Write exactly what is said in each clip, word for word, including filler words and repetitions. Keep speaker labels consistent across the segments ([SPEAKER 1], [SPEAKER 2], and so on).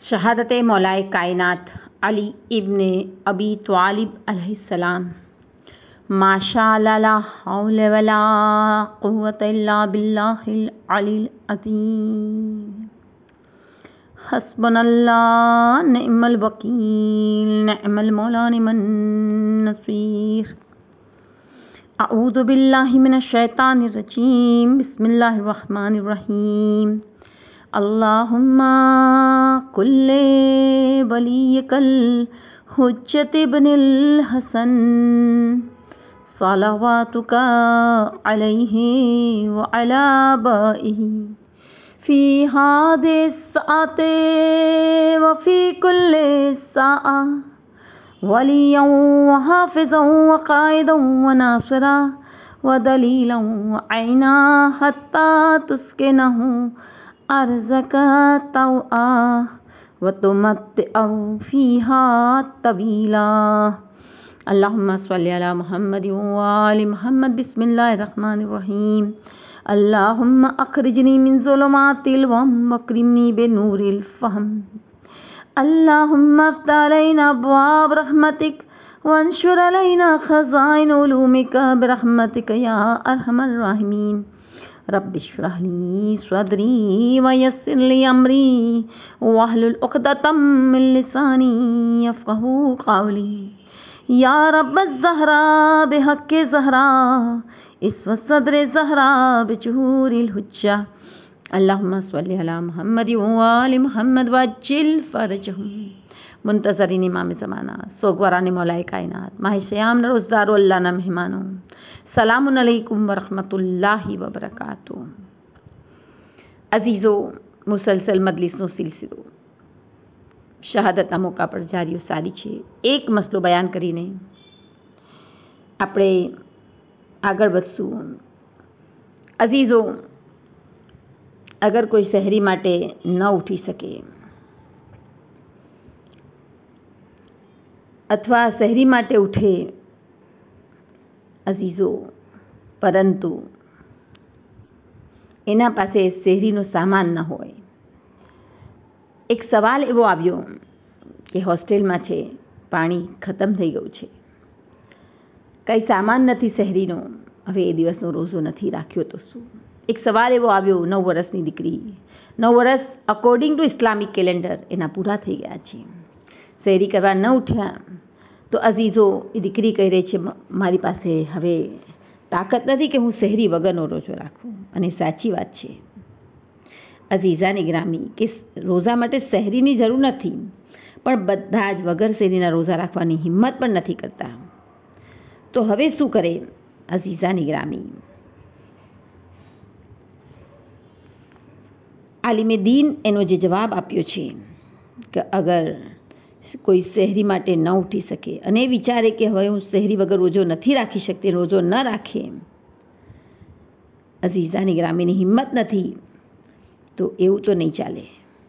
[SPEAKER 1] शहादत मौलाए कायनात अली इब्ने अबी त्वालिब अलैहिस्सलाम। माशाअल्लाह ला हौला वला कुव्वता इल्ला बिल्लाहिल अलील अज़ीम। हस्बुनल्लाह निअमल वकील निअमल मौला निअमन नसीर। अऊज़ु बिल्लाहि मिनश शैतानिर रजीम। बिस्मिल्लाहिर रहमानिर रहीम। अल्लाहुम्मा कुल्ले वलियकल हुज्जत इब्निल हसन सलावातुका अलैहि व अला आबाइहि फी हादिस साते व फी कुल्ले साआ वलियन व हाफिज़न व काइदन व नासिरा व दलीलन व ऐना हत्ता तुस्किनहु अर्ज़का तौआ व तुमत्तिअहु फ़ीहा तवीला। अल्लाहुम्मा सल्लि अला मुहम्मद व आलि मुहम्मद। बिस्मिल्लाहिर रहमानिर रहीम। अल्लाहुम्मा अखरिजनी मिन ज़ुलुमातिल वहम वअक्रिमनी बिनूरिल फ़हम। अल्लाहुम्मा अफ़्तह अलैना अब्वाब रहमतिक वंशुर अलैना खज़ाइन उलूमिका बिरहमतिक या अरहमर राहिमीन। रब्बि इश्रह ली सदरी व यस्सिर ली अमरी वहलुल उक़दतम मिन लिसानी यफ़क़हू क़ौली। या रब्बज़ ज़हरा बिहक़्क़ि ज़हरा इस्व सद्र ज़हरा बिजुहूरिल हुज्जा। अल्लाहुम्मा सल्लि अला मुहम्मद व आलि मुहम्मद वअज्जिल फ़रजहुम। मुंतज़रीन इमाम ज़माना सोगवारान मौलाए कायनात माह श्याम न रोज़दार अल्लाह ना मेहमानों, सलामुन अलैकुम व रहमतुल्लाहि व बरकातुहू। अजीज़ो, मुसलसल मजलिसनो सिलसिलो શહાદતના મોકા પર જારીઓ સારી છે। એક મસલો બયાન કરીને આપણે આગળ વધશું। અઝીઝો, અગર કોઈ શહેરી માટે ન ઉઠી શકે અથવા શહેરી માટે ઉઠે અઝીઝો, પરંતુ એના પાસે શહેરીનો સામાન ન હોય। એક સવાલ એવો આવ્યો કે હોસ્ટેલમાં છે, પાણી ખતમ થઈ ગયું છે, કંઈ સામાન નથી શહેરીનો, હવે એ દિવસનો રોઝો નથી રાખ્યો તો શું? એક સવાલ એવો આવ્યો। નવ વર્ષની દીકરી, નવ વર્ષ અકોર્ડિંગ ટુ ઇસ્લામિક કેલેન્ડર એના પૂરા થઈ ગયા છે, શહેરી કરવા ન ઉઠ્યા તો અઝીઝો એ દીકરી કહી રહી છે મારી પાસે હવે તાકાત નથી કે હું શહેરી વગરનો રોજો રાખું। અને સાચી વાત છે અઝીઝાની ગ્રામી કે રોઝા માટે શહેરીની જરૂર નથી, પણ બધા જ વગર શહેરીના રોઝા રાખવાની હિંમત પણ નથી કરતા। તો હવે શું કરે અઝીઝાની ગ્રામી? આલિમે દીન એનો જે જવાબ આપ્યો છે કે અગર કોઈ શહેરી માટે ન ઉઠી શકે અને વિચારે કે હવે હું શહેરી વગર રોજો નથી રાખી શકતી, રોજો ન રાખે, અઝીઝાની ગ્રામીની હિંમત નથી, તો એવું તો નહીં ચાલે,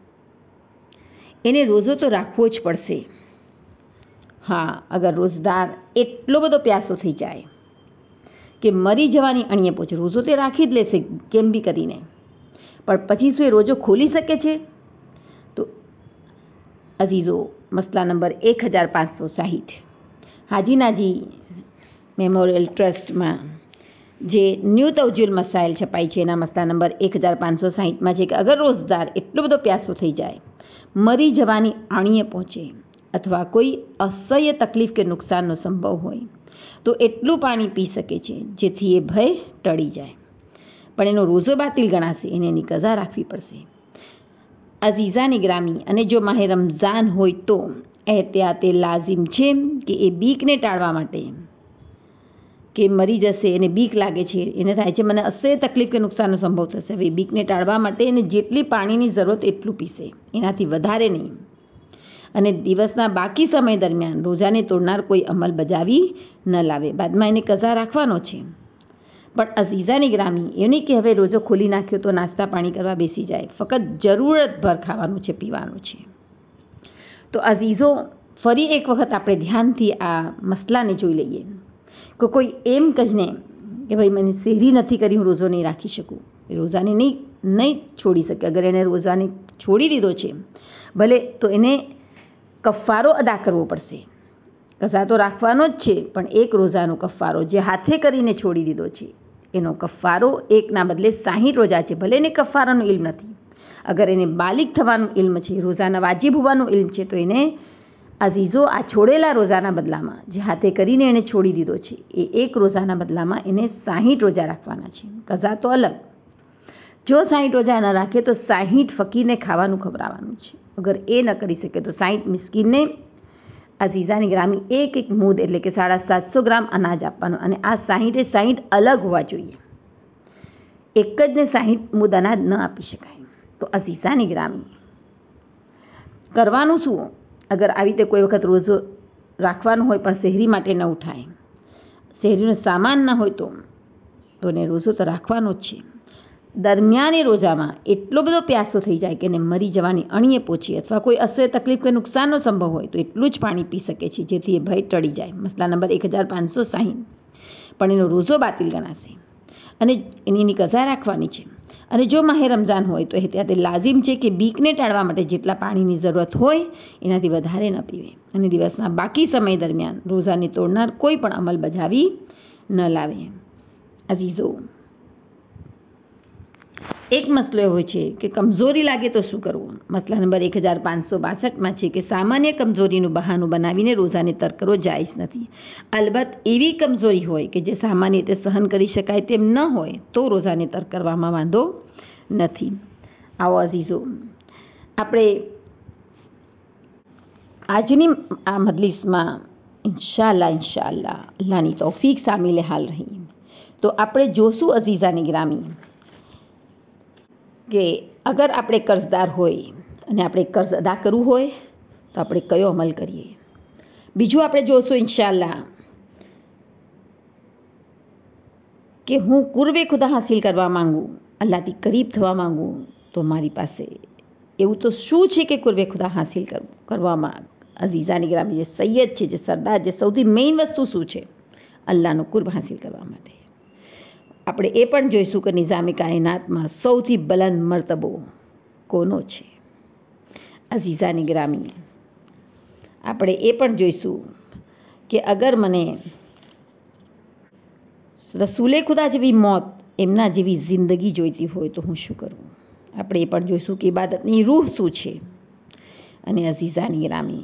[SPEAKER 1] એને રોજો તો રાખવો જ પડશે। હા, અગર રોજદાર એટલો બધો પ્યાસો થઈ જાય કે મરી જવાની અણીએ પહોંચે, રોજો તે રાખી જ લેશે કેમ બી કરીને, પણ પછી શું એ રોજો ખોલી શકે છે? તો અઝીઝો, મસલા નંબર એક હજાર પાંચસો સાહીઠ હાજી નાજી મેમોરિયલ ટ્રસ્ટમાં જે ન્યૂ તવજુલ મસાઇલ છપાઈ છે એના મસલા નંબર એક હજાર પાંચસો સાહીઠમાં છે કે અગર રોજદાર એટલો બધો પ્યાસો થઈ જાય, મરી જવાની આણીએ પહોંચે અથવા કોઈ અસહ્ય તકલીફ કે નુકસાનનો સંભવ હોય તો એટલું પાણી પી શકે છે જેથી એ ભય ટળી જાય, પણ એનો રોઝો બાતિલ ગણાશે, એને એની કઝા રાખવી પડશે। અઝીઝાની ગ્રામી, અને જો માહે રમઝાન હોય તો એહતિયાતે લાઝિમ છે કે એ બીકને ટાળવા માટે કે મરી જશે, એને બીક લાગે છે, એને થાય છે મને અસહ્ય તકલીફ કે નુકસાનનો સંભવ થશે, હવે બીકને ટાળવા માટે એને જેટલી પાણીની જરૂરત એટલું પીશે, એનાથી વધારે નહીં। અને દિવસના બાકી સમય દરમિયાન રોજાને તોડનાર કોઈ અમલ બજાવી ન લાવે, બાદમાં એને કઝા રાખવાનો છે। પણ અઝીઝાની ગ્રામી એની કે હવે રોજો ખોલી નાખ્યો તો નાસ્તા પાણી કરવા બેસી જાય, ફક્ત જરૂરતભર ખાવાનું છે, પીવાનું છે। તો અઝીઝો, ફરી એક વખત આપણે ધ્યાનથી આ મસલાને જોઈ લઈએ કે કોઈ એમ કહીને કે ભાઈ મને શહેરી નથી કરી, હું રોજો નહીં રાખી શકું, એ રોજાને નહીં નહીં છોડી શકે। અગર એને રોજાને છોડી દીધો છે ભલે, તો એને કફારો અદા કરવો પડશે. કઝા તો રાખવાનો જ છે, પણ એક રોઝાનો કફારો જે હાથે કરીને છોડી દીધો છે એનો કફારો એકના બદલે સાહીઠ રોઝા છે. ભલે એને કફારાનું ઇલ્મ નથી, અગર એને બાલિક થવાનું ઇલ્મ છે, રોઝાના વાજિબ હોવાનું ઇલ્મ છે, તો એને અઝીઝો આ છોડેલા રોઝાના બદલામાં જે હાથે કરીને એને છોડી દીધો છે એ એક રોઝાના બદલામાં એને સાહીઠ રોઝા રાખવાના છે. કઝા તો અલગ. જો સાહીઠ રોઝા ન રાખે તો સાહીઠ ફકીરને ખાવાનું ખવડાવવાનું છે. અગર એ ન કરી શકે તો સાહીઠ મિસ્કીનને અઝીઝાની ગ્રામી એક એક મૂદ એટલે કે સાડા સાતસો ગ્રામ અનાજ આપવાનું. અને આ સાહીઠે સાહીઠ અલગ હોવા જોઈએ. એક જ ને સાહીઠ મૂદ અનાજ ન આપી શકાય. તો અઝીઝાની ગ્રામી કરવાનું શું? અગર આવી રીતે કોઈ વખત રોઝો રાખવાનો હોય પણ શહેરી માટે ન ઉઠાય, શહેરીનો સામાન ન હોય તો તો એને રોઝો તો રાખવાનો જ છે. દરમિયાની રોઝામાં એટલો બધો પ્યાસો થઈ જાય કે એને મરી જવાની અણીએ પહોંચી અથવા કોઈ અસર તકલીફ કે નુકસાનનો સંભવ હોય તો એટલું જ પાણી પી શકે છે જેથી એ ભય ટળી જાય. મસલા નંબર એક હજાર પાંચસો સાહીઠ. પણ એનો રોઝો બાતિલ ગણાશે અને એની એની કઝા રાખવાની છે. અને જો માહે રમઝાન હોય તો એહતિયાત લાઝિમ છે કે બીકને ટાળવા માટે જેટલા પાણીની જરૂરત હોય એનાથી વધારે ન પીવે અને દિવસના બાકી સમય દરમિયાન રોઝાને તોડનાર કોઈ પણ અમલ બજાવી ન લાવે. અઝીઝો, એક મસલો એવો છે કે કમજોરી લાગે તો શું કરવું? મસલા નંબર એક હજાર પાંચસો બાસઠમાં છે કે સામાન્ય કમજોરીનું બહાનું બનાવીને રોઝાને તર્ક કરવો જાયઝ નથી. અલબત્ત એવી કમજોરી હોય કે જે સામાન્ય રીતે સહન કરી શકાય તેમ ન હોય તો રોઝાને તર્ક કરવામાં વાંધો નથી. આવો અઝીઝો, આપણે આજની આ મજલિસમાં ઇન્શાઅલ્લાહ ઇન્શાઅલ્લાહ અલ્લાહની તૌફીક સામેલ હાલ રહી તો આપણે જોશું અઝીઝાની ગ્રામી કે અગર આપણે કર્જદાર હોય અને આપણે કર્જ અદા કરવું હોય તો આપણે કયો અમલ કરીએ. બીજું આપણે જોશું ઇન્શાઅલ્લાહ કે હું કુર્બે ખુદા હાસિલ કરવા માંગું, અલ્લાહથી કરીબ થવા માંગું, તો મારી પાસે એવું તો શું છે કે કુર્બે ખુદા હાસિલ કરવામાં અઝીઝાની ગ્રામી જે સૈયદ છે, જે સરદાર, જે સૌથી મેઇન વસ્તુ શું છે અલ્લાહનો કુર્બ હાસિલ કરવા માટે. આપણે એ પણ જોઈશું કે નિઝામે કાયનાતમાં સૌથી બલંદ મર્તબો કોનો છે? અઝીઝાની ગ્રામી. આપણે એ પણ જોઈશું કે અગર મને રસૂલે ખુદા જેવી મોત, એમના જેવી જિંદગી જોઈતી હોય તો હું શું કરું? આપણે એ પણ જોઈશું કે ઇબાદતની રૂહ શું છે. અને અઝીઝાની ગ્રામી,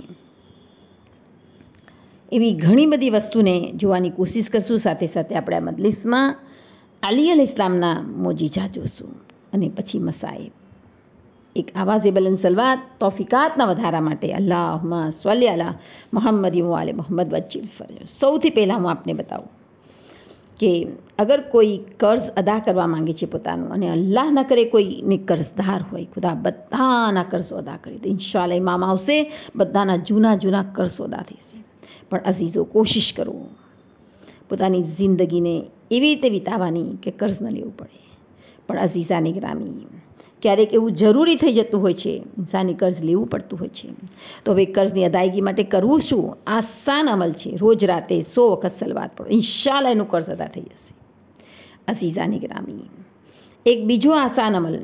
[SPEAKER 1] એવી ઘણી બધી વસ્તુને જોવાની કોશિશ કરશું. સાથે સાથે આપણે આ મજલિસમાં અલી અલ ઇસ્લામના મોજીજા જોશું અને પછી મસાઈબ. એક આવાઝે બલંદ સલવાત તોફિકાતના વધારા માટે અલ્લાહુમ્મા સલ્લી અલા મુહમ્મદ વ આલે મુહમ્મદ વજ્જિલ ફરજ. સૌથી પહેલાં હું આપને બતાવું કે અગર કોઈ કર્જ અદા કરવા માંગે છે પોતાનું અને અલ્લાહ ન કરે કોઈને કર્જદાર હોય, ખુદા બધાના કર્જો અદા કરી દે, ઇન્શાઅલ્લાહ ઇમામ આવશે, બધાના જૂના જૂના કર્જો અદા થશે. પણ અઝીઝો, કોશિશ કરો પોતાની જિંદગીને એવી રીતે વિતાવવાની કે કર્જ ન લેવું પડે. પણ અઝીઝાની ગ્રામી, ક્યારેક એવું જરૂરી થઈ જતું હોય છે, ઇન્સાને કર્જ લેવું પડતું હોય છે. તો હવે કર્જની અદાયગી માટે કરવું શું? આસાન અમલ છે. રોજ રાતે સો વખત સલવાત પડો, ઇન્શાઅલ્લાહ એનું કર્જ અદા થઈ જશે. અઝીઝાની ગ્રામી, એક બીજો આસાન અમલ,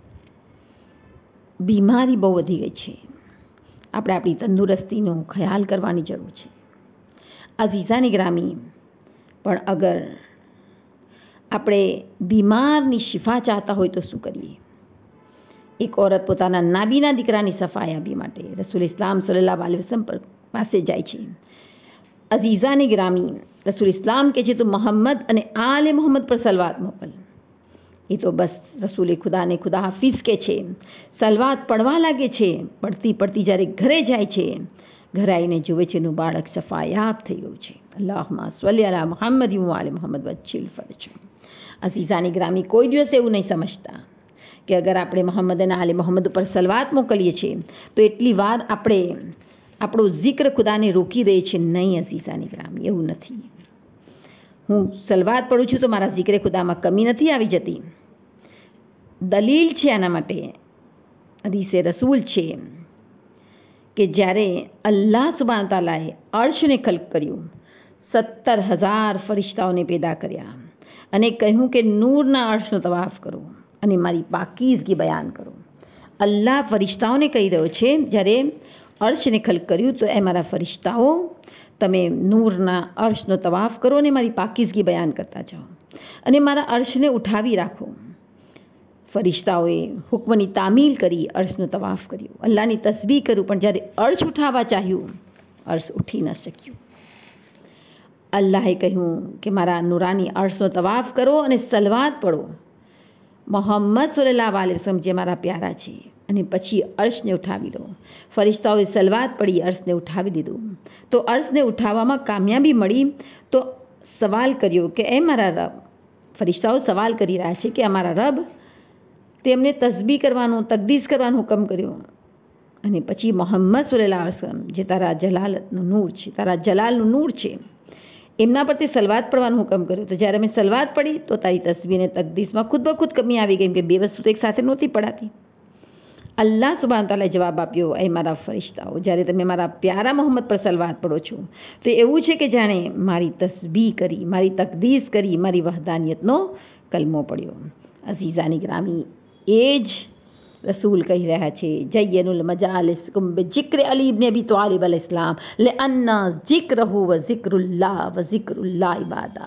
[SPEAKER 1] બીમારી બહુ વધી ગઈ છે, આપણે આપણી તંદુરસ્તીનો ખ્યાલ કરવાની જરૂર છે. અઝીઝાની ગ્રામી, પણ અગર આપણે બીમારની શિફા ચાહતા હોય તો શું કરીએ? એક ઓરત પોતાના નાબીના દીકરાની સફાયાબી માટે રસૂલ ઇસ્લામ સલ્લલ્લાહુ અલૈહિ વસલ્લમ પાસે જાય છે. અઝીઝાની ગ્રામી, રસૂલ ઇસ્લામ કે છે તો મોહમ્મદ અને આલે મોહમ્મદ પર સલવાત મોકલ. એ તો બસ રસૂલે ખુદાને ખુદા હાફિઝ કે છે, સલવાત પડવા લાગે છે. પડતી પડતી જ્યારે ઘરે જાય છે, ઘરે આવીને જુએ છે એનું બાળક શફાયાબ થઈ ગયું છે. અલ્લાહુમ્મા સલ્લી અલા મુહમ્મદ વ આલે મુહમ્મદ વજ્જિલ ફરજ. અઝીઝાની ગ્રામી, કોઈ દિવસ એવું નહીં સમજતા કે અગર આપણે મોહમ્મદ અને આલે મોહમ્મદ ઉપર સલવાત મોકલીએ છીએ તો એટલી વાર આપણે આપણો જિક્ર ખુદાને રોકી દઈએ છીએ. નહીં અઝીઝાની ગ્રામી, એવું નથી. હું સલવાત પડું છું તો મારા જિક્રે ખુદામાં કમી નથી આવી જતી. દલીલ છે આના માટે, હદીસે રસૂલ છે કે જ્યારે અલ્લાહ સુબ્હાન તાલાએ અર્શને ખલ્ક કર્યું, સત્તર હજાર ફરિશ્તાઓને પેદા કર્યા અને કહ્યું કે નૂરના અર્શનો તવાફ કરો અને મારી પાકીઝગી બયાન કરો. અલ્લાહ ફરિશ્તાઓને કહી રહ્યો છે, જ્યારે અર્શને ખલક કર્યું તો એ મારા ફરિશ્તાઓ તમે નૂરના અર્શનો તવાફ કરો અને મારી પાકીઝગી બયાન કરતા જાઓ અને મારા અર્શને ઉઠાવી રાખો. ફરિશ્તાઓએ હુક્મની તામીલ કરી અર્શનો તવાફ કર્યો, અલ્લાહની તસબીહ કર્યું, પણ જ્યારે અર્શ ઉઠાવવા ચાહ્યું, અર્શ ઉઠી ન શક્યું. અલ્લાહે કહ્યું કે મારા નુરાની અર્શનો તવાફ કરો અને સલવાત પડો મોહમ્મદ સલ્લલ્લાહુ અલૈહિ વસલ્લમ જે મારા પ્યારા છે, અને પછી અર્શને ઉઠાવી લો. ફરિશ્તાઓએ સલવાત પડી અર્શને ઉઠાવી દીધું. તો અર્શને ઉઠાવવામાં કામયાબી મળી તો સવાલ કર્યો કે એ મારા રબ, ફરિશ્તાઓ સવાલ કરી રહ્યા છે કે અમારા રબ, તેમને તસબીહ કરવાનું, તકદીસ કરવાનો હુકમ કર્યો, અને પછી મોહમ્મદ સલ્લલ્લાહુ અલૈહિ વસલ્લમ જે તારા જલાલતનું નૂર છે, તારા જલાલનું નૂર છે, એમના પરથી સલવાત પડવાનો હુકમ કર્યો. તો જ્યારે અમે સલવાત પડી તો તારી તસબીહ અને તકદીસમાં ખુદ બ ખુદ કમી આવી ગઈ, કે બે વસ્તુ તો એક સાથે નહોતી પડાતી. અલ્લાહ સુબ્હાનહુ તઆલાએ જવાબ આપ્યો, એ મારા ફરિશ્તાઓ, જ્યારે તમે મારા પ્યારા મોહમ્મદ પર સલવાત પડો છો તો એવું છે કે જાણે મારી તસબીહ કરી, મારી તકદીસ કરી, મારી વહદાનિયતનો કલમો પડ્યો. અઝીઝાની ગ્રામી, એ જ રસૂલ કહી રહ્યા છે, જય્યનુલ મજાલિસકુમ બિજિક્ર અલી ઇબ્ન અબી તાલિબ અલૈહિસ સલામ લિઅન્ના ઝિક્રહુ વ ઝિક્રુલ્લાહ વ ઝિક્રુલ્લાહ ઇબાદા.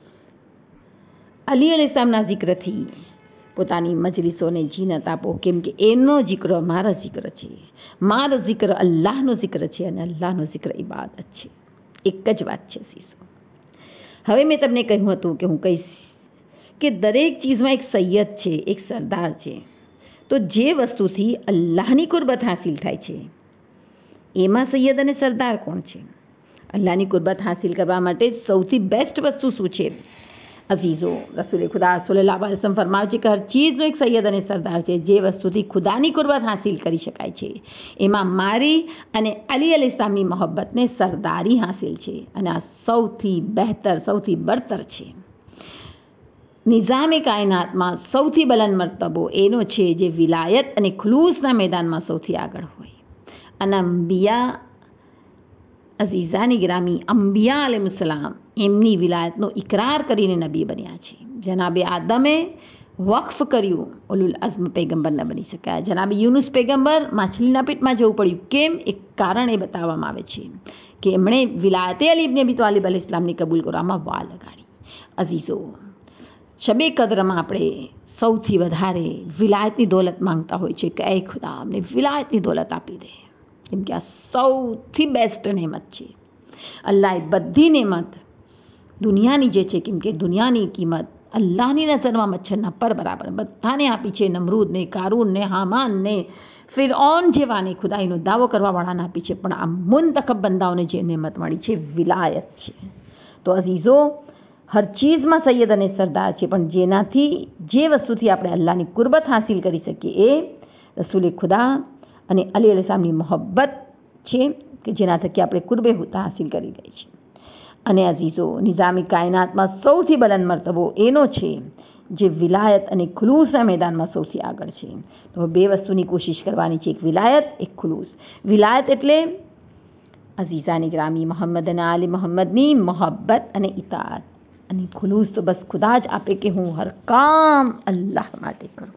[SPEAKER 1] અલી અલૈહિસ સલામના ઝિક્રથી પોતાની મજલિસોને જીનત આપો, કેમ કે એનો જિક્ર મારો જિક્ર છે, મારો જિક્ર અલ્લાહનો જિક્ર છે, અને અલ્લાહનો જિક્ર ઇબાદત છે. એક જ વાત છે સીસો. હવે મેં તમને કહ્યું હતું કે હું કહીશ કે દરેક ચીજમાં એક સૈયદ છે, એક સરદાર છે. તો જે વસ્તુથી અલ્લાહની કુરબત હાસિલ થાય છે, એમાં સૈયદ અને સરદાર કોણ છે? અલ્લાહની કુરબત હાસિલ કરવા માટે સૌથી બેસ્ટ વસ્તુ શું છે? અઝીઝો, રસૂલ ખુદા સલ્લલ્લાહુ અલૈહિ વસલ્લમ ફરમાવે છે કે હર ચીજનો એક સૈયદ અને સરદાર છે. જે વસ્તુથી ખુદાની કુરબત હાસિલ કરી શકાય છે, એમાં મારી અને અલી અલૈહિસ્સલામની મોહબ્બતને સરદારી હાસિલ છે, અને આ સૌથી બહેતર, સૌથી બરતર છે. નિઝામે કાયનાતમાં સૌથી બલંદ મર્તબો એનો છે જે વિલાયત અને ખુલૂસના મેદાનમાં સૌથી આગળ હોય. અને અંબિયા, અઝીઝાની ગ્રામી, અંબિયા અલૈહિસ્સલામ એમની વિલાયતનો ઇકરાર કરીને નબી બન્યા છે. જનાબે આદમે વક્ફ કર્યું, ઉલુલ અઝ્મ પૈગંબર ન બની શક્યા. જનાબે યુનુસ પૈગંબર માછલીના પેટમાં જવું પડ્યું. કેમ? એક કારણ એ બતાવવામાં આવે છે કે એમણે વિલાયતે અલી ઇબ્ન અબી તાલિબ અલૈહિસ સલામને કબૂલ કરવામાં વા લગાડી. અઝીઝો, શબે કદરમાં આપણે સૌથી વધારે વિલાયતની દોલત માંગતા હોય છે કે એ ખુદા અમને વિલાયતની દોલત આપી દે, કેમ કે આ સૌથી બેસ્ટ નેમત છે. અલ્લાહે બધી નેમત દુનિયાની જે છે, કેમ કે દુનિયાની કિંમત અલ્લાહની નજરમાં મચ્છરના પર બરાબર બધાને આપી છે. નમરૂદને, કારૂનને, હામાનને, ફિરઓન જેવાને, ખુદાઈનો દાવો કરવાવાળાને આપી છે, પણ આ મુંતખબ બંદાઓને જે નેમત મળી છે વિલાયત છે. તો અઝીઝો, હર ચીજમાં સૈયદ અને સરદાર છે, પણ જેનાથી, જે વસ્તુથી આપણે અલ્લાહની કુરબત હાસિલ કરી શકીએ એ રસૂલે ખુદા અને અલી અલૈહિસ્સલામની મોહબ્બત છે, કે જેના થકી આપણે કુરબે હુદા હાસિલ કરી દઈએ છીએ. અને અઝીઝો, નિઝામી કાયનાતમાં સૌથી બલંદ મર્તબો એનો છે જે વિલાયત અને ખુલૂસના મેદાનમાં સૌથી આગળ છે. તો બે વસ્તુની કોશિશ કરવાની છે, એક વિલાયત, એક ખુલૂસ. વિલાયત એટલે અઝીઝાની ગ્રામી, મોહમ્મદ અને આલી મોહમ્મદની મોહબ્બત અને ઇતાઅત. અને ખુલૂસ તો બસ ખુદા જ આપે કે હું હર કામ અલ્લાહ માટે કરું.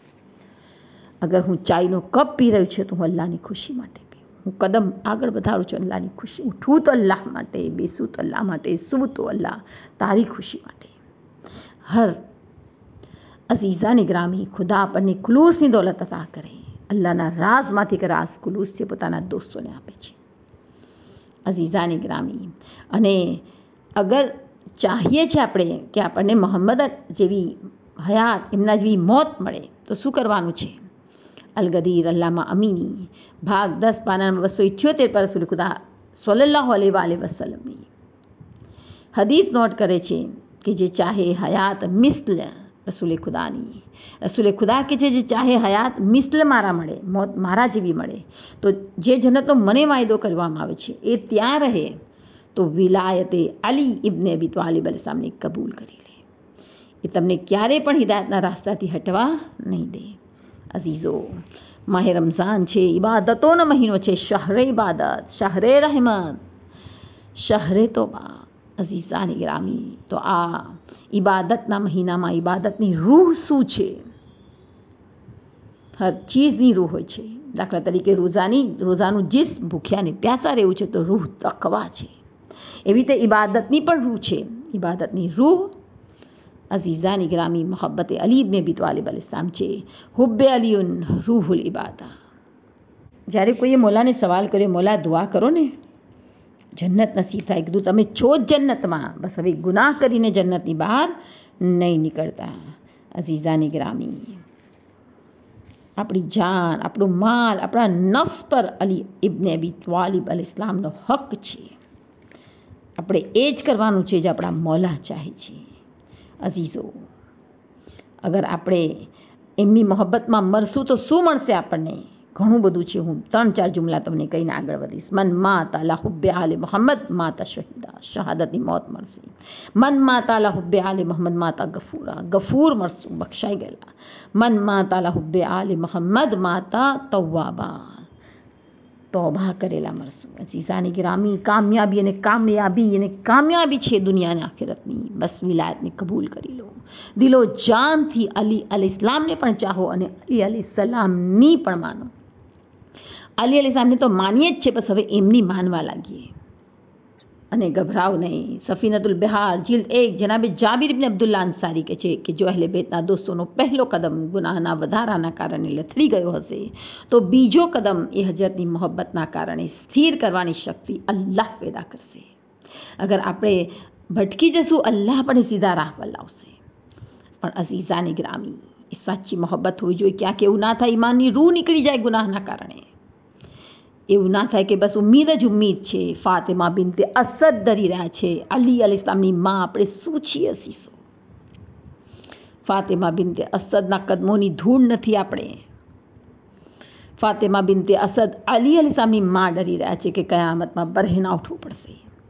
[SPEAKER 1] અગર હું ચાયનો કપ પી રહ્યું છું તો હું અલ્લાહની ખુશી માટે પીઉં. હું કદમ આગળ વધારું છું અલ્લાહની ખુશી, ઉઠું તો અલ્લાહ માટે, બેસું તો અલ્લાહ માટે, સૂવું તો અલ્લાહ તારી ખુશી માટે. હર અઝીઝાની ગ્રામી, ખુદા આપણને ખુલૂસની દોલત અતા કરે. અલ્લાહના રાજમાંથી કે રાજ ખુલૂસથી પોતાના દોસ્તોને આપે છે. અઝીઝાની ગ્રામી, અને અગર ચાહીએ છીએ આપણે કે આપણને મોહમ્મદ જેવી હયાત, એમના જેવી મોત મળે, તો શું કરવાનું છે? અલગદીર અલ્લામા અમીની, ભાગ દસ પાના બસો ઇઠ્યોતેર પર રસૂલ ખુદા સલ્લલ્લાહુ અલૈહિ વસલ્લમની હદીસ નોટ કરે છે કે જે ચાહે હયાત મિસ્લ રસૂલે ખુદાની, રસૂલે ખુદા કે છે જે ચાહે હયાત મિસ્લ મારા મળે, મોત મારા જેવી મળે, તો જે જન્નતનો મને વાયદો કરવામાં આવે છે એ ત્યાં રહે, તો વિલાયતે અલી ઇબ્ન અબી તાલિબ અલૈહિસ સલામને કબૂલ કરી લે. એ તમને ક્યારે પણ હિદાયતના રાસ્તાથી હટવા નહીં દે. અઝીઝો, માહે રમઝાન છે, ઇબાદતોનો મહિનો છે, શહરે ઇબાદત, શહરે રહેમત, શહરે તોબા. અઝીઝાની ગ્રામી, તો આ ઇબાદતના મહિનામાં ઇબાદતની રૂહ શું છે? હર ચીજની રૂહ હોય છે. દાખલા તરીકે રોઝાની રોઝાનું જીસ્મ ભૂખ્યાને પ્યાસા રહેવું છે તો રૂહ તકવા છે. એવી રીતે ઇબાદતની પણ રૂહ છે. ઇબાદતની રૂહ અઝીઝાની ગ્રામી મોહબ્બત અલી ઇબ્ન અબી તાલિબ અલ-ઇસ્લામ છે. હુબ્બે અલીયુન રૂહુલ ઇબાદા. જ્યારે કોઈએ મોલાને સવાલ કર્યો, મોલા દુઆ કરો ને જન્નત નસીબ થાય. કીધું તમે છો જ જન્નતમાં, બસ હવે ગુનાહ કરીને જન્નતની બહાર નહીં નીકળતા. અઝીઝાની ગ્રામી, આપણી જાન, આપણું માલ, આપણા નફ્સ પર અલી ઇબ્ન અબી તાલિબ અલ-ઇસ્લામનો હક છે. આપણે એ જ કરવાનું છે જે આપણા મોલા ચાહે છે. અઝીઝો, અગર આપણે એમની મોહબ્બતમાં મરશું તો શું મળશે આપણને? ઘણું બધું છે. હું ત્રણ ચાર જુમલા તમને કહીને આગળ વધીશ. મન માતા લા હુબ્બે આલે મોહમ્મદ માતા શહીદા, શહાદતની મોત મળશે. મન માતા લા હુબ્બે આલે મોહમ્મદ માતા ગફૂરા, ગફૂર મળશું, બક્ષાઈ ગયેલા. મન માતા લા હુબ્બે આલે મોહમ્મદ માતા તવ્વાબા, તોબા કરેલા મળશું. અઝીઝાની ગ્રામી, કામયાબી અને કામયાબી અને કામયાબી છે દુનિયાને આખિરતની. બસ વિલાયતને કબૂલ કરી લો. દિલો જાનથી અલી અલી ઇસ્લામને પણ ચાહો અને અલી અલી સલામની પણ માનો. અલી અલી ઇસ્લામને તો માનીએ જ છે, બસ હવે એમની માનવા લાગીએ અને ગભરાવ નહીં. સફીનતુલ બહાર જીલ્દ એક જનાબે જાબિર ઇબ્ન અબ્દુલ્લા અંસારી કે છે કે જો અહેલે બેતના દોસ્તોનો પહેલો કદમ ગુનાહના વધારાના કારણે લથડી ગયો હશે તો બીજો કદમ એ હજરતની મોહબ્બતના કારણે સ્થિર કરવાની શક્તિ અલ્લાહ પેદા કરશે. અગર આપણે ભટકી જશું, અલ્લાહ પણ સીધા રાહ પર લાવશે. પણ અઝીઝાની ગ્રામી, એ સાચી મોહબ્બત હોવી જોઈએ. ક્યાંક એવું ના થાય ઈમાનની રૂહ નીકળી જાય ગુનાહના કારણે. એવું ના થાય કે બસ ઉમ્મીદ જ ઉમ્મીદ છે. ફાતિમા બિનતે અસદ ડરી રહ્યા છે. અલી અલી ઇસ્લામની માં આપણે શું છીએ અસીસો? ફાતિમા બિનતે અસદના કદમોની ધૂળ નથી આપણે. ફાતિમા બિનતે અસદ અલી અલી ઇસ્લામની માં ડરી રહ્યા છે કે કયામતમાં બરહેના ઉઠવું પડશે.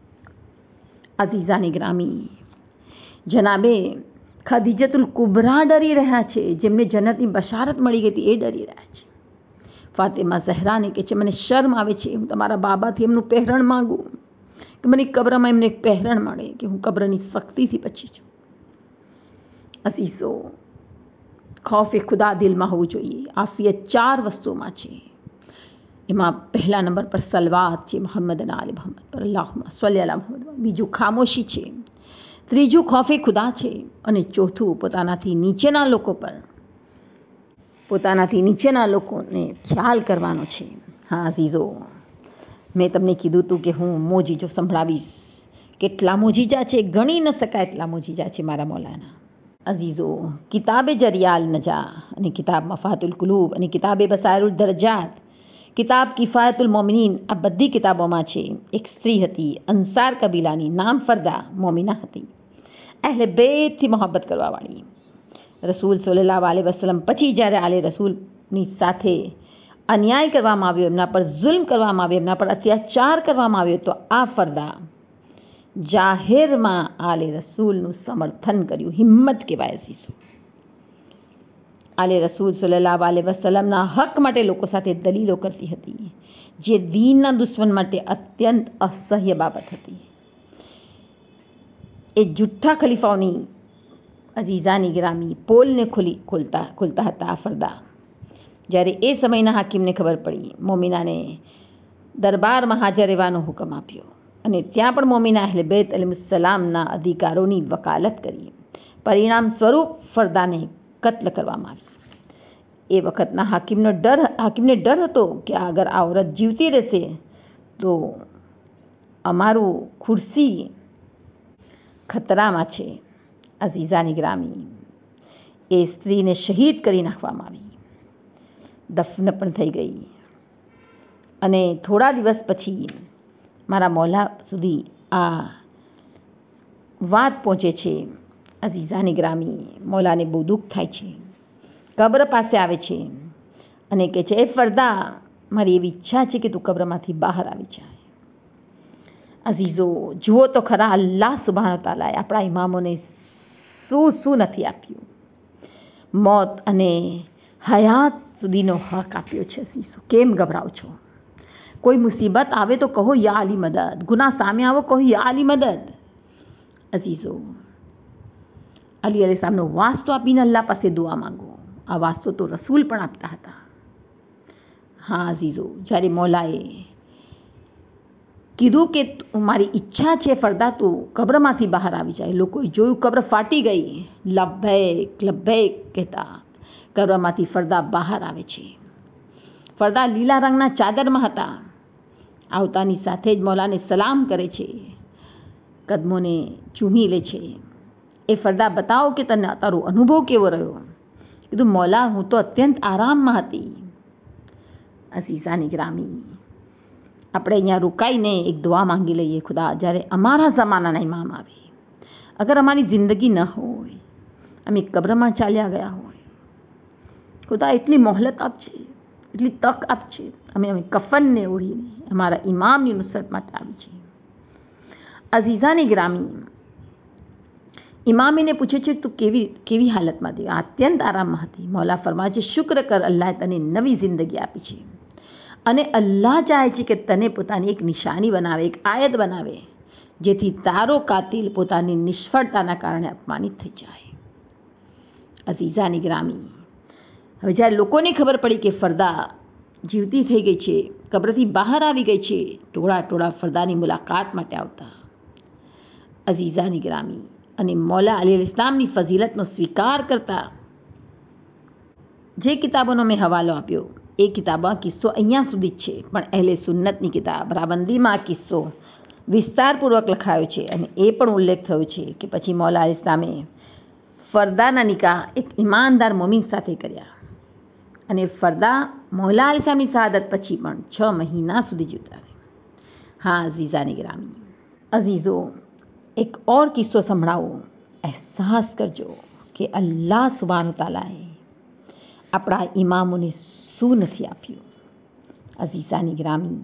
[SPEAKER 1] અઝીઝાની ગ્રામી, જનાબે ખદીજતુલ કુબરા ડરી રહ્યા છે, જેમને જન્નતની બશારત મળી ગઈ હતી, એ ડરી રહ્યા છે. ફાતિમા ઝહરાને કહે છે મને શર્મ આવે છે, હું તમારા બાબાથી એમનું પહેરણ માંગું કે મને કબ્રમાં એમને એક પહેરણ મળે કે હું કબ્રની સખ્તીથી બચી છું. અસીસો, ખૌફે ખુદા દિલમાં હોવું જોઈએ. આફિયત ચાર વસ્તુમાં છે. એમાં પહેલા નંબર પર સલવાત છે મોહમ્મદ અને આલે મોહમ્મદ પર, અલ્લાહુમ્મા સલ્લી અલા મોહમ્મદ. બીજું ખામોશી છે. ત્રીજું ખૌફે ખુદા છે. અને ચોથું પોતાનાથી નીચેના લોકો પર, પોતાનાથી નીચેના લોકોને ખ્યાલ કરવાનો છે. હા અઝીઝો, મેં તમને કીધું હતું કે હું મોજીજો સંભળાવીશ. કેટલા મોજીજા છે, ગણી ન શકાય એટલા મોજીજા છે મારા મૌલાના. અઝીઝો, કિતાબે જરિયાલ નજા અને કિતાબ મફાતુલ કુલૂબ અને કિતાબે બસાયરુલ દરજાત, કિતાબ કિફાયતુલ મોમિનીન, આ બધી કિતાબોમાં છે. એક સ્ત્રી હતી અંસાર કબીલાની, નામ ફરદા, મોમિના હતી, અહેલે બેતથી મોહબ્બત કરવાવાળી. રસૂલ સલ્લલ્લાહુ અલૈહિ વસલ્લમ પછી જ્યારે આલે રસૂલની સાથે અન્યાય કરવામાં આવ્યો, એમના પર જુલ્મ કરવામાં આવ્યો, એમના પર અત્યાચાર કરવામાં આવ્યો, તો આ ફરદા જાહેરમાં આલે રસૂલનું સમર્થન કર્યું. હિંમત કહેવાય અઝીઝો. આલે રસૂલ સલ્લલ્લાહુ અલૈહિ વસલ્લમના હક માટે લોકો સાથે દલીલો કરતી હતી, જે દીનના દુશ્મન માટે અત્યંત અસહ્ય બાબત હતી. એ જુઠ્ઠા ખલીફાઓની અઝીઝાની ગ્રામી પોલને ખોલી ખોલતા ખોલતા હતા આ ફરદા. જ્યારે એ સમયના હાકીમને ખબર પડી, મોમિનાને દરબારમાં હાજર રહેવાનો હુકમ આપ્યો અને ત્યાં પણ મોમિના અહેલે બેત અલૈહિસ્સલામના અધિકારોની વકાલત કરી. પરિણામ સ્વરૂપ ફરદાને કત્લ કરવામાં આવી. એ વખતના હાકીમનો ડર હાકીમને ડર હતો કે અગર આ औरत જીવતી રહેશે તો અમારું ખુરશી ખતરામાં છે. અઝીઝાની ગ્રામી, એ સ્ત્રીને શહીદ કરી નાખવામાં આવી, દફન પણ થઈ ગઈ. અને થોડા દિવસ પછી મારા મૌલા સુધી આ વાત પહોંચે છે. અઝીઝાની ગ્રામી, મૌલાને બહુ દુઃખ થાય છે. કબ્ર પાસે આવે છે અને કહે છે એ ફરદા, મારી એવી ઈચ્છા છે કે તું કબ્રમાંથી બહાર આવી જાય. અઝીઝો, જુઓ તો ખરા અલ્લાહ સુબ્હાનહુ તઆલાએ આપણા ઇમામોને શું શું નથી આપ્યું. મોત અને હયાત સુધીનો હક આપ્યો છે. અઝીઝો, કેમ ગભરાવ છો? કોઈ મુસીબત આવે તો કહો યા અલી મદદ, ગુનાહ સામે આવો કહો યા અલી મદદ. અઝીઝો, અલી અલી સામનો વાસ્તો આપીને અલ્લાહ પાસે દુઆ માંગો. આ વાસ્તો તો રસૂલ પણ આપતા હતા. હા અઝીઝો, જ્યારે મૌલાએ કીધું કે મારી ઈચ્છા છે ફરદા તું કબ્રમાંથી બહાર આવી જાય, લોકોએ જોયું કબ્ર ફાટી ગઈ. લબ્બૈક લબ્બૈક કહેતા કબ્રમાંથી ફરદા બહાર આવે છે. ફરદા લીલા રંગના ચાદરમાં હતા. આવતાની સાથે જ મૌલાને સલામ કરે છે, કદમોને ચૂમી લે છે. એ ફરદા બતાવો કે તને તારો અનુભવ કેવો રહ્યો. કીધું મૌલા હું તો અત્યંત આરામમાં હતી. અઝીઝાની ગ્રામી, આપણે અહીંયા રોકાઈને એક દુઆ માંગી લઈએ. ખુદા, જ્યારે અમારા જમાનાના ઇમામ આવે, અગર અમારી જિંદગી ન હોય, અમે કબ્રમાં ચાલ્યા ગયા હોય, ખુદા એટલી મોહલત આપશે, એટલી તક આપશે, અમે અમે કફનને ઓઢીને અમારા ઇમામની નુસરત માટે આવી છે. અઝીઝાની ગ્રામી, ઇમામીને પૂછે છે તું કેવી કેવી હાલતમાં હતી? અત્યંત આરામમાં હતી. મૌલા ફરમાવે છે શુક્ર કર, અલ્લાહે તને નવી જિંદગી આપી છે અને અલ્લાહ ચાહે છે કે તને પોતાની એક નિશાની બનાવે, એક આયત બનાવે, જેથી તારો કાતિલ પોતાની નિષ્ફળતાના કારણે અપમાનિત થઈ જાય. અઝીઝાની ગ્રામી, હવે જ્યારે લોકોને ખબર પડી કે ફરદા જીવતી થઈ ગઈ છે, કબ્રથી બહાર આવી ગઈ છે, ટોળા ટોળા ફરદાની મુલાકાત માટે આવતા. અઝીઝાની ગ્રામી, અને મૌલા અલી ઇસ્લામની ફઝીલતનો સ્વીકાર કરતા. જે કિતાબોનો મેં હવાલો આપ્યો એ કિતાબમાં કિસ્સો અહીંયા સુધી જ છે, પણ અહેલે સુન્નતની કિતાબ રાબંદીમાં આ કિસ્સો વિસ્તારપૂર્વક લખાયો છે અને એ પણ ઉલ્લેખ થયો છે કે પછી મૌલા અલી ઇસ્લામે ફરદાના નિકાહ એક ઈમાનદાર મોમિન સાથે કર્યા અને ફરદા મૌલા અલી ઇસ્લામની શહાદત પછી પણ છ મહિના સુધી જીવતા રહે. હા અઝીઝાની ગ્રામી, અઝીઝો એક ઓર કિસ્સો સંભળાવો. અહેસાસ કરજો કે અલ્લાહ સુબ્હાન તાલાએ આપણા ઇમામોને શું નથી આપ્યું. અઝીઝાની ગ્રામી,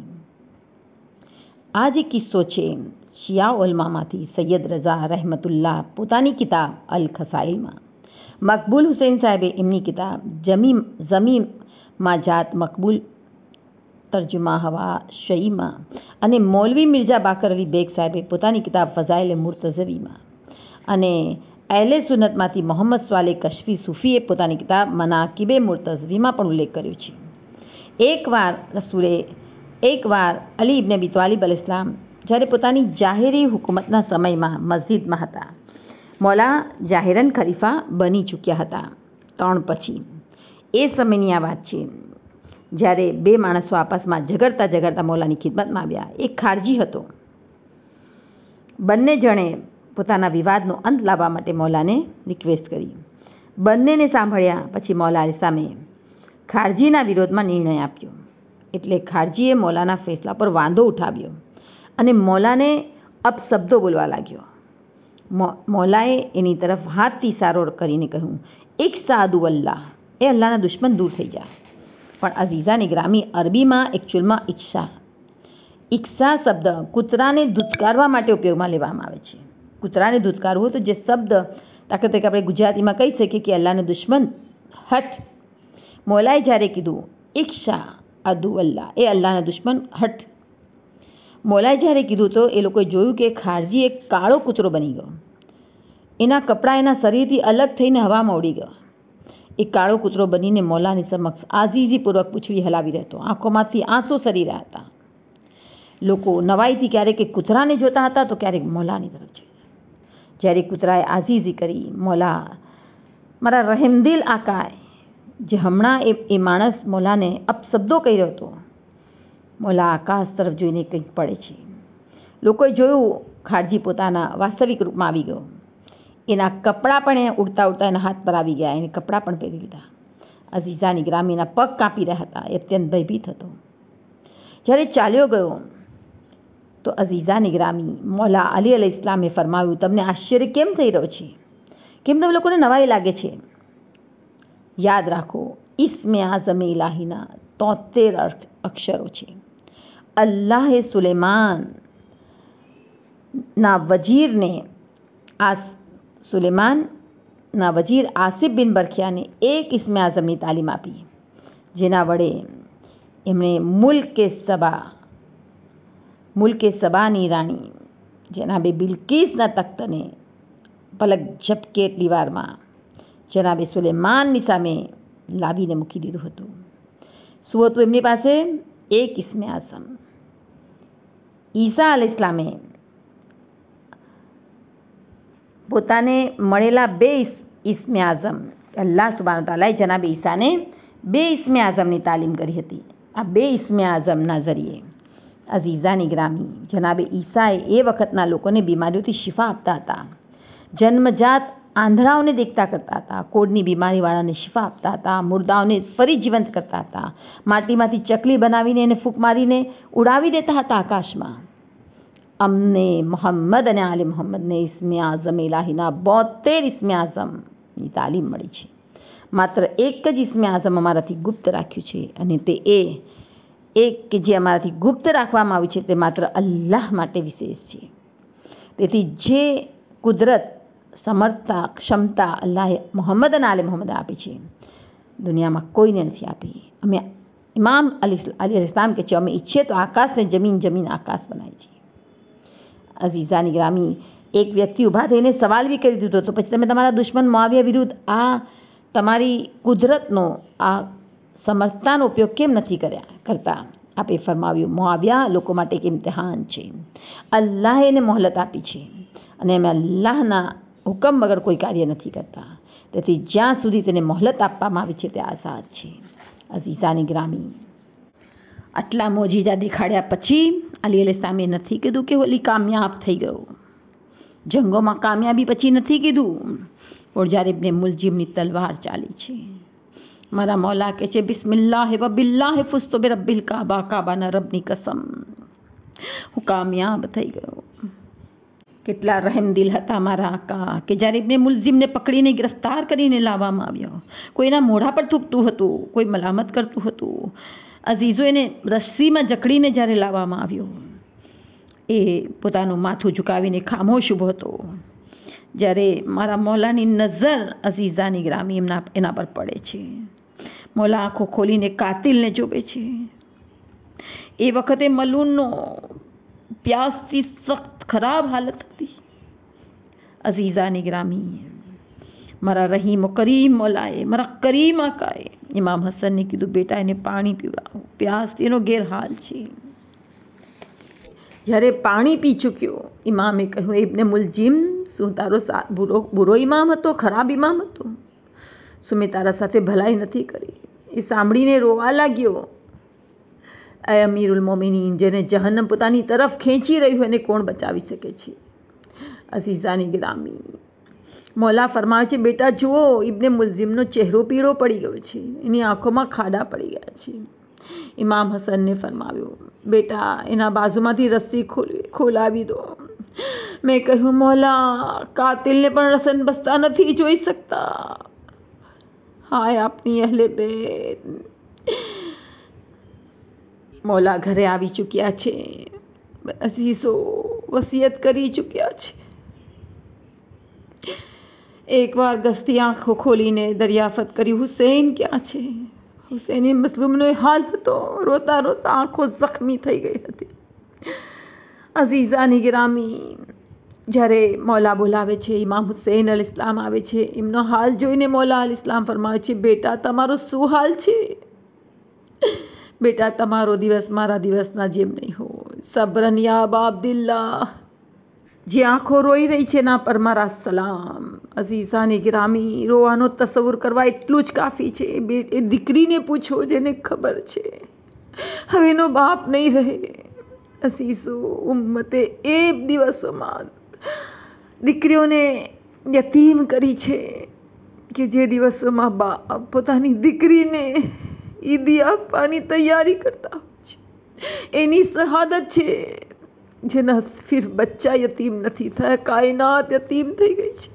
[SPEAKER 1] આ જે કિસ્સો છે શિયા ઉલમામાંથી સૈયદ રઝા રહેમતુલ્લાહ પોતાની કિતાબ અલ ખસાઈલમાં, મકબૂલ હુસૈન સાહેબે એમની કિતાબ જમી જમીમ માજાત મકબૂલ તર્જુમા હવા શઈમાં અને મૌલવી મિર્ઝા બાકર અલી બેગ સાહેબે પોતાની કિતાબ ફઝાઇલ મુર્તઝવીમાં અને અહેલે સુન્નતમાંથી મોહમ્મદ સ્વાલે કશફી સૂફીએ પોતાની કિતાબ મનાકિબે મુર્તઝવીમાં પણ ઉલ્લેખ કર્યો છે. એકવાર રસૂલે એકવાર અલી ઇબ્ન અબી તાલિબ અલ ઇસ્લામ જ્યારે પોતાની જાહેરી હુકુમતના સમયમાં મસ્જિદમાં હતા, મૌલા જાહેરન ખલીફા બની ચૂક્યા હતા ત્રણ પછી. એ સમયની આ વાત છે જ્યારે બે માણસો આપસમાં ઝઘડતા ઝઘડતા મૌલાની ખિદમતમાં આવ્યા. એક ખારજી હતો. બંને જણે પોતાના વિવાદનો અંત લાવવા માટે મૌલાને રિક્વેસ્ટ કરી. બંનેને સાંભળ્યા પછી મૌલા અલી ઇસ્લામે ખારજીના વિરોધમાં નિર્ણય આપ્યો. એટલે ખારજીએ મૌલાના ફેસલા પર વાંધો ઉઠાવ્યો અને મૌલાને અપશબ્દો બોલવા લાગ્યો. મૌલાએ એની તરફ હાથથી ઇશારો કરીને કહ્યું, એક સાદુ અલ્લાહ, એ અલ્લાહના દુશ્મન દૂર થઈ જાય. પણ અઝીઝાની ગ્રામી, અરબીમાં એકચ્યુઅલમાં ઈક્ષા ઈક્ષા શબ્દ કૂતરાને ધુતકારવા માટે ઉપયોગમાં લેવામાં આવે છે. કૂતરાને ધુતકારવું તો જે શબ્દ દાખલા તરીકે આપણે ગુજરાતીમાં કહી શકીએ કે અલ્લાહના દુશ્મન હટ. મૌલાએ જ્યારે કીધું ઈક્ષા અદુ અલ્લાહ, એ અલ્લાહના દુશ્મન હટ, મૌલાએ જ્યારે કીધું તો એ લોકોએ જોયું કે ખારજી એક કાળો કૂતરો બની ગયો. એના કપડાં એના શરીરથી અલગ થઈને હવામાં ઉડી ગયો. એ કાળો કૂતરો બનીને મૌલાની સમક્ષ આજીજીપૂર્વક પૂંછડી હલાવી રહેતો. આંખોમાંથી આંસુ સરી રહ્યા હતા. લોકો નવાઈથી ક્યારેક કૂતરાને જોતા હતા તો ક્યારેક મૌલાની તરફ જોતા. જ્યારે કૂતરાએ આજીજી કરી, મૌલા મારા રહેમદિલ આકાએ, જે હમણાં એ એ માણસ મૌલાને અપશબ્દો કહી રહ્યો હતો, મૌલા આકાશ તરફ જોઈને કંઈક પડે છે. લોકોએ જોયું ખારજી પોતાના વાસ્તવિક રૂપમાં આવી ગયો. એના કપડાં પણ એ ઉડતા ઉડતા એના હાથ પર આવી ગયા. એને કપડાં પણ પહેરી લીધા. અઝીઝાની ગ્રામીના પગ કાપી રહ્યા હતા. એ અત્યંત ભયભીત હતો. જ્યારે ચાલ્યો ગયો તો અઝીઝાની ગ્રામી, મૌલા અલી અલ ઇસ્લામે ફરમાવ્યું, તમને આશ્ચર્ય કેમ થઈ રહ્યો છે? કેમ તમે લોકોને નવાઈ લાગે છે? યાદ રાખો, ઇસ્મે આઝમ ઇલાહીના તોતેર અક્ષરો છે. અલ્લાહે સુલેમાનના વજીરને આ સુલેમાનના વજીર આસિફ બિન બરખિયાને એક ઇસ્મે આઝમની તાલીમ આપી, જેના વડે એમણે મુલ્કે સબા મુલ્કે સબાની રાણી જનાબે બિલકીસના તખ્તને પલક ઝપકે એટલી વારમાં જનાબે સુલેમાનની સામે લાવીને મૂકી દીધું હતું. શું હતું એમની પાસે? એક ઇસ્મે આઝમ. ઈસા અલૈહિસ્સલામે પોતાને મળેલા બે ઇસ્મે આઝમ, અલ્લાહ સુબ્હાનહુ તઆલાએ જનાબે ઈસાને બે ઇસ્મે આઝમની તાલીમ કરી હતી. આ બે ઇસ્મે આઝમના ઝરીએ અઝીઝાની ગ્રામી જનાબે ઈસાએ એ વખતના લોકોને બીમારીઓથી શિફા આપતા હતા. જન્મજાત આંધળાઓને દેખતા કરતા હતા, કોડની બીમારીવાળાને શિફા આપતા હતા, મુર્દાઓને ફરી જીવંત કરતા હતા, માટીમાંથી ચકલી બનાવીને એને ફૂંક મારીને ઉડાવી દેતા હતા આકાશમાં. અમને મોહમ્મદ અને આલે મોહમ્મદને ઇસ્મે આઝમ ઇલાહીના બોતેર ઇસ્મે આઝમની તાલીમ મળી છે. માત્ર એક જ ઇસ્મે આઝમ અમારાથી ગુપ્ત રાખ્યું છે, અને તે એ એક કે જે અમારાથી ગુપ્ત રાખવામાં આવ્યું છે તે માત્ર અલ્લાહ માટે વિશેષ છે. તેથી જે કુદરત, સમર્થતા, ક્ષમતા અલ્લાહે મોહમ્મદ અને આલે મોહમ્મદ આપી છે, દુનિયામાં કોઈને નથી આપી. અમે ઇમામ અલી અલી ઇસ્લામ કે છે, અમે ઈચ્છીએ તો આકાશને જમીન, જમીન આકાશ બનાવી છે. અઝીઝાની ગ્રામી એક વ્યક્તિ ઊભા થઈને સવાલ બી કરી દીધો તો પછી તમે તમારા દુશ્મન મુઆવિયા વિરુદ્ધ આ તમારી કુદરતનો, આ સમર્થતાનો ઉપયોગ કેમ નથી કર્યા કરતા? આપે ફરમાવ્યું, મુઆવિયા લોકો માટે એક ઇમ્તિહાન છે. અલ્લાહે એને મોહલત આપી છે અને અમે અલ્લાહના હુકમ વગર કોઈ કાર્ય નથી કરતા. તેથી જ્યાં સુધી તેને મોહલત આપવામાં આવી છે તે આઝાદ છે. અઝીઝાની ગ્રામી આટલા મોજીજા દેખાડ્યા પછી અલી અલૈહિસ્સલામે નથી કીધું કે ઓલી કામયાબ થઈ ગયો, જંગોમાં કામયાબી પછી નથી કીધું. પણ જ્યારે ઇબ્ને મુલજિમની તલવાર ચાલી છે, મારા મૌલા કહે છે, બિસ્મિલ્લાહ વ બિલ્લાહ ફુસ્તો બિ રબ્બિલ કાબા, કાબાના રબની કસમ, હું કામયાબ થઈ ગયો. કેટલા રહેમદિલ હતા મારા આકા કે જ્યારે ઇબ્ને મુલજિમને પકડીને ગિરફ્તાર કરીને લાવવામાં આવ્યો, કોઈના મોઢા પર થૂકતું હતું, કોઈ મલામત કરતું હતું. અઝીઝો એને રસ્સીમાં જકડીને જ્યારે લાવવામાં આવ્યો, એ પોતાનું માથું ઝુકાવીને ખામોશ ઊભો હતો. જ્યારે મારા મૌલાની નજર અઝીઝાની ગ્રામી એમના એના પર પડે છે, મૌલા આંખો ખોલીને કાતિલને જોવે છે. એ વખતે મલૂનનો પ્યાસથી સખ્ત ખરાબ હાલત હતી. અઝીઝાની ગ્રામી મારા રહીમ કરીમ મૌલાએ, મારા કરીમ આકાએ ઇમામ હસનને કીધું, બેટા એને પાણી પીવડાવો, પ્યાસથી એનો ગેરહાલ છે. જ્યારે પાણી પી ચૂક્યો, ઇમામે કહ્યું, ઇબ્ને મુલજિમ, શું તારો બુરો બુરો ઇમામ હતો, ખરાબ ઇમામ હતો? શું મેં તારા સાથે ભલાઈ નથી કરી? એ સાંભળીને રોવા લાગ્યો. એ અમીરુલ મોમિનીન, જેને જહન્નમ પોતાની તરફ ખેંચી રહ્યું એને કોણ બચાવી શકે છે? અઝીઝાની ગ્રામી મૌલા ફરમાવે છે, બેટા જુઓ, ઇબ્ને મુલજિમનો ચહેરો પીળો પડી ગયો છે, એની આંખોમાં ખાડા પડી ગયા છે. ઇમામ હસનને ફરમાવ્યું, બેટા એના બાજુમાંથી રસ્સી ખોલી ખોલાવી દો. મેં કહ્યું, મૌલા, કાતિલને પણ રસન બસતા નથી જોઈ શકતા. હાય આપની અહલે બેત. મૌલા ઘરે આવી ચૂક્યા છે, અઝીઝો વસિયત કરી ચૂક્યા છે. એકવાર ગસ્તી આંખો ખોલીને દરિયાફત કરી, હુસૈન ક્યાં છે? હુસૈન મસલૂમનો હાલ હતો, રોતા રોતા આંખો જખ્મી થઈ ગઈ હતી. અઝીઝાની ગ્રામી જ્યારે મૌલા બોલાવે છે, ઇમામ હુસૈન અલ ઇસ્લામ આવે છે, એમનો હાલ જોઈને મૌલા અલ ઇસ્લામ ફરમાવે છે, બેટા તમારો શું હાલ છે? બેટા તમારો દિવસ મારા દિવસના જેમ નહીં હોય. સબ્રન યા અબા અબ્દિલ્લાહ. જે આંખો રોઈ રહી છે એના પર મારા સલામ. અઝીઝાની ગ્રામી રોવાનો તસવ્વુર કરવા એટલું જ કાફી છે. એ દીકરીને પૂછો જેને ખબર છે હવે એનો બાપ નહીં રહે. અઝીઝો, ઉમ્મતે એ દિવસોમાં દીકરીઓને યતીમ કરી છે કે જે દિવસોમાં બાપ પોતાની દીકરીને ઈદી આપવાની તૈયારી કરતા હોય છે. એની શહાદત છે. જેના ફિર બચ્ચા યતીમ નથી થયા, કાયનાત યતીમ થઈ ગઈ છે.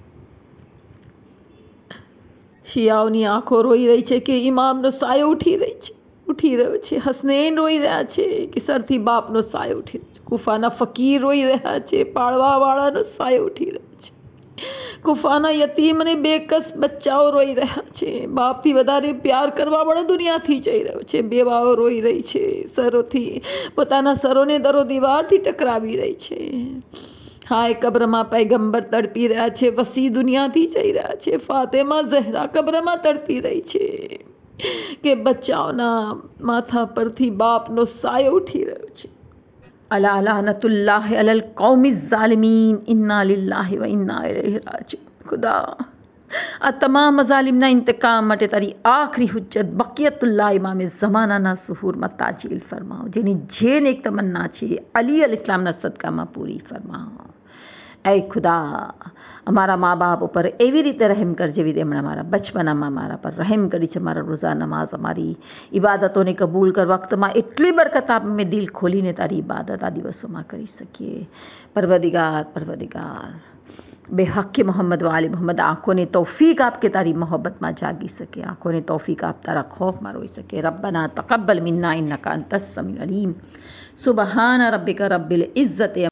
[SPEAKER 1] શિયાઓની આંખો રોઈ રહી છે કે ઇમામનો સાયો ઉઠી રહી છે ઉઠી રહ્યો છે. હસનૈન રોઈ રહ્યા છે કે સરથી બાપનો સાયો ઉઠી રહ્યો છે. કુફાના ફકીર રોઈ રહ્યા છે, પાળવાવાળાનો સાયો ઉઠી રહ્યો છે. કુફાના યતીમ અને બેકસ બચ્ચાઓ રોઈ રહ્યા છે. બાપથી વધારે પ્યાર કરવાવાળો દુનિયાથી જઈ રહ્યો છે. બેવાઓ રોઈ રહી છે, સરોથી પોતાના સરોને દરો દીવારથી ટકરાવી રહી છે. હાય કબ્રમાં પૈગંબર તડપી રહ્યા છે, વસી દુનિયાથી જઈ રહ્યા છે, ફાતેમા ઝહરા કબ્રમાં તડપી રહી છે કે બચ્ચાઓના માથા પરથી બાપનો સાયો ઉઠી રહ્યો છે. અલા લાનતુલ્લાહ અલલ કૌમિ ઝાલિમીન, ઇન્ના લિલ્લાહિ વ ઇન્ના ઇલૈહિ રાજિઉન. ખુદા, આ તમામ ઝાલિમના ઇંતકામ માટે તારી આખરી હુજ્જત બકિયતુલ્લાહ ઇમામે ઝમાનાના સુહૂરમાં તાજીલ ફરમાવો, જેની જે નેક તમન્ના છે અલી અલ ઇસ્લામના સદકામાં પૂરી ફરમાવો. એ ખુદા, અમારા મા બાપ ઉપર એવી રીતે રહેમ કર જેવી તેમણે અમારા બચપનામાં મારા પર રહેમ કરી છે. મારા રોઝા નમાઝ, અમારી ઇબાદતોને કબૂલ કર. વક્તમાં એટલી બરકત આપ અમે દિલ ખોલીને તારી ઇબાદત આ દિવસોમાં કરી શકીએ. પરવદિગાર પરવદિગાર બે હક મોહમ્મદ વાલી મોહમ્મદ, આંખોને તૌફીક આપ કે તારી મોહબ્બતમાં જાગી શકે, આંખોને તૌફીક આપ તારા ખૌફમાં રોઈ શકે. રબ્બના તકબ્બલ મિન્ના ઇન્નકા અંતસ સમીઉલ અલીમ. સુબહાન રબ્બિકા રબ્બિલ ઇઝ્ઝતિ